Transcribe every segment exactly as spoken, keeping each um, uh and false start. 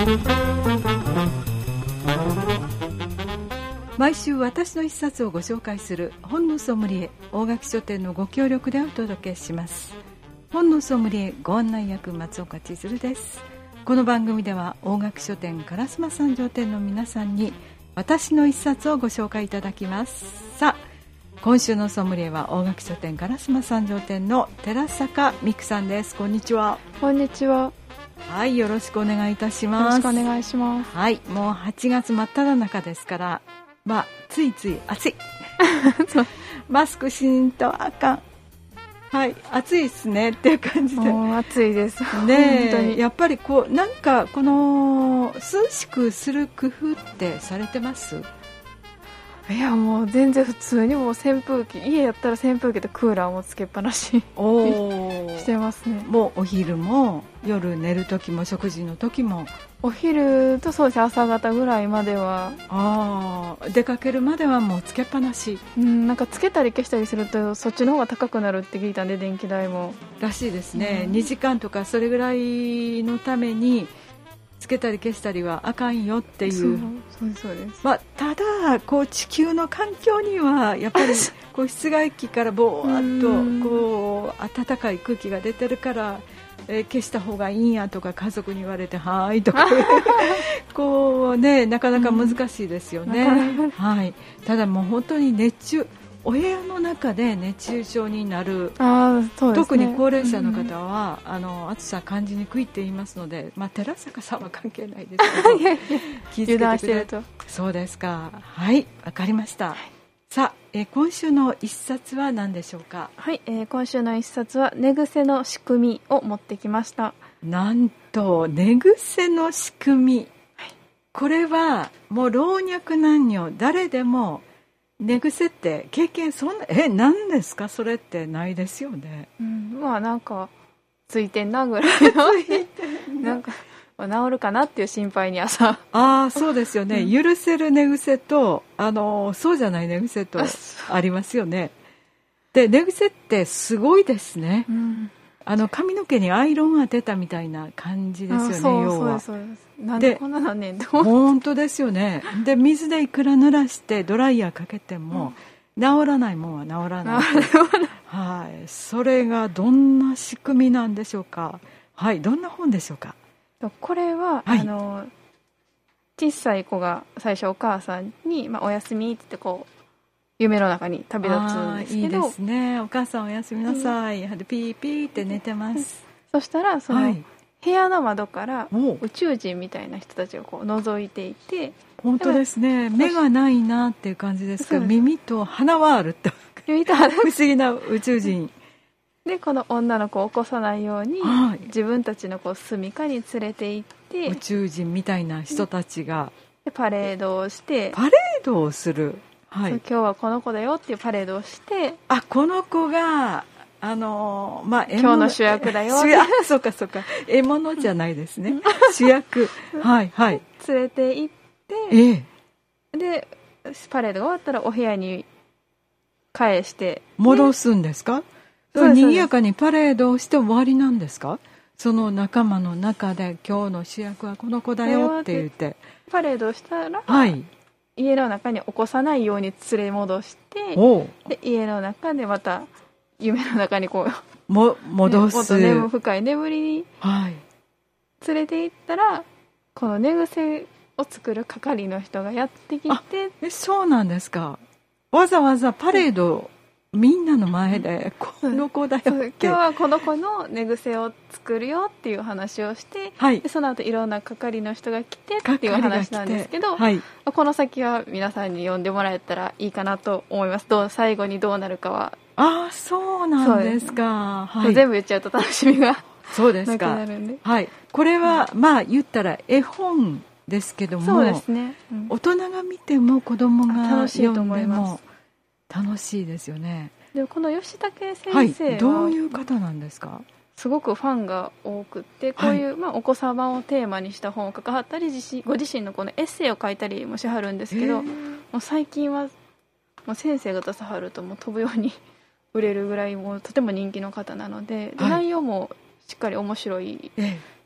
毎週私の一冊をご紹介する本のソムリエ、大垣書店のご協力でお届けします。本のソムリエご案内役、松岡千鶴です。この番組では大垣書店烏丸三条店の皆さんに私の一冊をご紹介いただきます。さあ、今週のソムリエは大垣書店烏丸三条店の寺坂美久さんです。こんにちは。 こんにちは。 はい、よろしくお願いいたします。 よろしくお願いします。 はい、もうはちがつ真っ只中ですから、まあ、ついつい暑いマスクしんとあかん。はい、暑いですねっていう感じで。 もう暑いですね。 本当にやっぱりこうなんかこの涼しくする工夫ってされてます？ いや、もう全然普通にもう扇風機、家やったら扇風機とクーラーもつけっぱなしおしてますね。 もうお昼も夜寝る時も食事の時も。 お昼とそうです、朝方ぐらいまでは。 ああ、出かけるまではもうつけっぱなし。 うん、なんかつけたり消したりするとそっちの方が高くなるって聞いたんで、電気代もらしいですね、 うん、 にじかんとかそれぐらいのためにつけたり消したりはあかんよっていう。 そうそうですそうです、 まあ、ただこう地球の環境にはやっぱりこう室外機からぼーっとこう暖かい空気が出てるから、えー、消した方がいいんやとか家族に言われてはーいとかこうね、なかなか難しいですよね、うん、はい。ただもう本当に熱中お部屋の中で熱中症になる、 あ、そうですね、 特に高齢者の方は、うん、あの暑さ感じにくいって言いますので、まあ、寺坂さんは関係ないですけどいやいや気をつけてください。油断してると。 そうですか。はい、わかりました、はい。さあ、えー、今週の一冊は何でしょうか？ はい、えー、今週の一冊は寝癖の仕組みを持ってきました。 なんと寝癖の仕組み、はい、これはもう老若男女誰でも寝癖って経験そんなえ何ですか？それってないですよね、 うん、まあなんかついてんなぐらいのなんか治るかなっていう心配に朝ああ、そうですよね、うん、許せる寝癖とあのそうじゃない寝癖とありますよね。で、寝癖ってすごいですね、うん、あの髪の毛にアイロン当てたみたいな感じですよね。 そう要はそうですそうです。なんでこんなのねんと本当ですよね。で、水でいくら濡らしてドライヤーかけても、うん、治らないもんは治らないはい、それがどんな仕組みなんでしょうか？はい、どんな本でしょうか？ これは、はい、あの小さい子が最初お母さんに、まあ、おやすみって言ってこう夢の中に旅立つんですけど、 いいですね。お母さんおやすみなさい、うん、ピーピーって寝てます。 そしたらその、はい、部屋の窓から宇宙人みたいな人たちがこう覗いていて、 本当ですね。目がないなっていう感じですけど、耳と鼻はあるって耳と鼻不思議な宇宙人で、この女の子を起こさないように、はい、自分たちのこう住処に連れて行って宇宙人みたいな人たちがでパレードをしてパレードをする、 はい、今日はこの子だよっていうパレードをして、 あ、この子があのーまあ、 今日の主役だよ主役そうかそうか、獲物じゃないですね主役、はいはい、 連れて行って、 ええ、 でパレードが終わったらお部屋に返して戻すんですか？そう、賑やかにパレードをして終わりなんですか？その仲間の中で今日の主役はこの子だよって言ってパレードをしたら、 はい、 家の中に起こさないように連れ戻して、で家の中でまた夢の中にこうも戻す、 もっと眠深い眠りに連れて行ったら、はい、この寝癖を作る係の人がやってきて、 え、そうなんですか？わざわざパレードみんなの前でこの子だよって、 今日はこの子の寝癖を作るよっていう話をして、はい、でその後いろんな係の人が来てっていう話なんですけど、はい、この先は皆さんに読んでもらえたらいいかなと思います。どう最後にどうなるかは。 ああ、そうなんですか。 はい、全部言っちゃうと楽しみがそうですか。 なくなるんで、 はい、これは、うん、まあ言ったら絵本ですけども、 そうですね、うん、 大人が見ても子供が楽しいと読んで思いますも楽しいですよね。 でこの吉武先生は、 はい、どういう方なんですか？ すごくファンが多くってこういう、はい、まあ、お子様をテーマにした本を書かはったり自身ご自身のこのエッセイを書いたりもしはるんですけど、もう最近はもう先生が出さはるともう飛ぶように売れるぐらいもうとても人気の方なので、はい、内容もしっかり面白い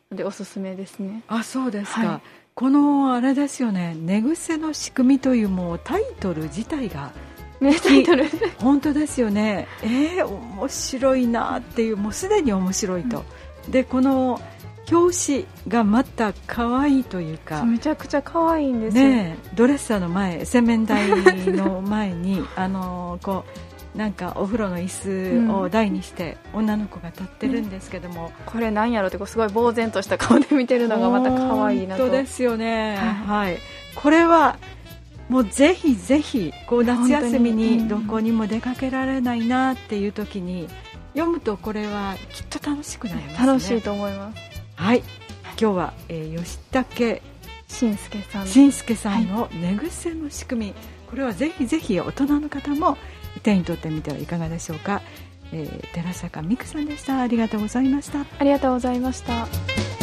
でおすすめですね。 あ、そうですか、はい、このあれですよね、寝癖の仕組みというもうタイトル自体がね、タイトル本当ですよね。えー、面白いなっていう、もうすでに面白いと、うん、でこの表紙がまた可愛いというか、 めちゃくちゃ可愛いんですよ、 ね、ドレッサーの前、洗面台の前にあのこうなんかお風呂の椅子を台にして女の子が立ってるんですけども、うん、 これなんやろってこうすごい呆然とした顔で見てるのがまた可愛いなと。 本当ですよね、はいはい、これはもうぜひぜひこう夏休みにどこにも出かけられないなっていう時に読むと、これはきっと楽しくなりますね。 楽しいと思います。 はい、今日は、えー、吉武慎介さん慎介さんの寝癖の仕組み、はい、これはぜひぜひ大人の方も手に取ってみてはいかがでしょうか。えー、寺坂美久さんでした。ありがとうございました。 ありがとうございました。